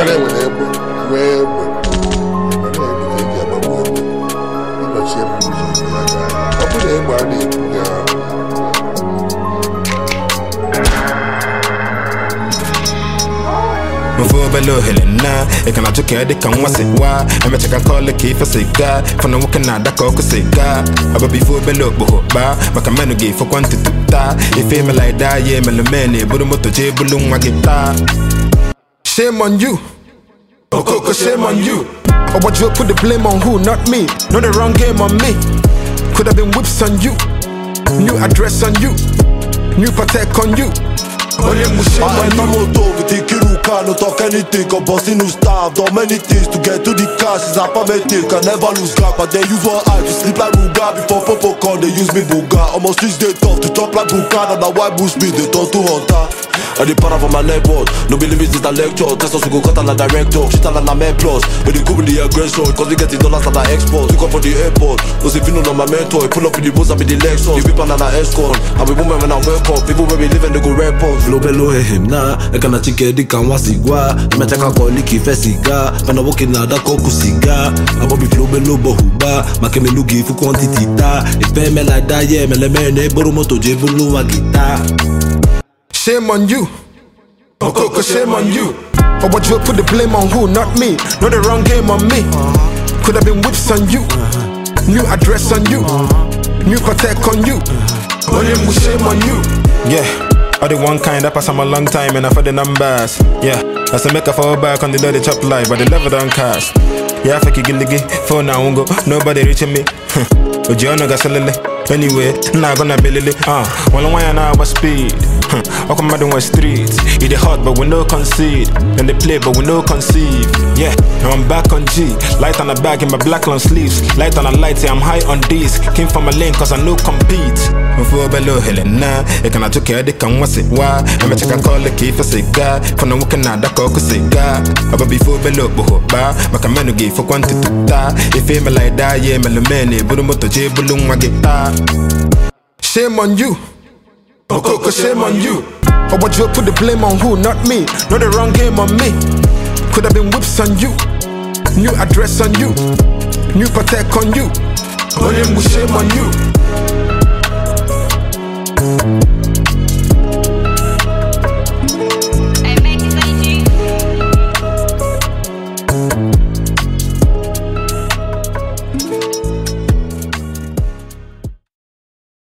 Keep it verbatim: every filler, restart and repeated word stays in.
Mane with them, where I put everybody, yeah. Move below Helena, I can not care the can was it why I met a call the key for cigar for no working at the coca cigar. About before below Boba, but a man who gave for quantity to die. If you like that, yeah, Melamene, but a motor jabulum, my guitar. Shame on you, oh Coco, shame on you. Or what you put the blame on who, not me. Not the wrong game on me. Could have been whips on you, new address on you, new patek on you. Only shame on you. No talk anything, I'm busting new staff. Done many things to get to the cash. It's appointed, can never lose gap. But they use one eye to sleep like Ruga. Before Popo call, they use me Buga. Almost streets they tough to chop like Buka. And now why boost me, they turn to hunter. I did para for my leg board. No believe it's a lecture. Test us we go cut on a director. Shit on a man plus. But they go with the aggression. Cause we get the dollars at the export. We go for the airport. Cause if you know my mentor, pull up with the boots and with the legs on. You whip on an escort. And we women when I wake up. People where we live and they go report. Flow below him now. I can't chicken the can was igwa. Nimetaka kwa liki fesiga. Pana woki na da koku siga. Abo bi flow below bohuba. Makeme lugi fu quantity ta. If me like that yeah me le mene boro moto jebulu wa guitar. Shame on you, oh Coco, shame on you. Or what you put the blame on who, not me. Not the wrong game on me. Could have been whips on you, new address on you, new patek on you. Only shame on you. Yeah, I the one kind that pass on a long time and I for the numbers. Yeah, as I make a fall back on the dirty chop life, but the level don't cast. Yeah, I fake it gilly phone now won't go, nobody reaching me. But you know got anyway, not gonna be lily. Uh, well, why an hour speed? How come I don't want streets? It is hot, but we no concede. And they play, but we no conceive. Yeah, now I'm back on G. Light on the bag in my black long sleeves. Light on a light, yeah, I'm high on these. Came from a lane, cause I no compete. Before below Helena, I can not care, they can was it why. I'm a check and call the key for cigar. For no working at the coca cigar. But before below Boba, but a man who gave for quantity to die. If you me like that, yeah, Melamene, but a motor jabulum, my guitar. Shame on you, oh Coco, shame on you. Or what you put the blame on who, not me. Not the wrong game on me. Could have been whips on you, new address on you, new patek on you. Only shame on you.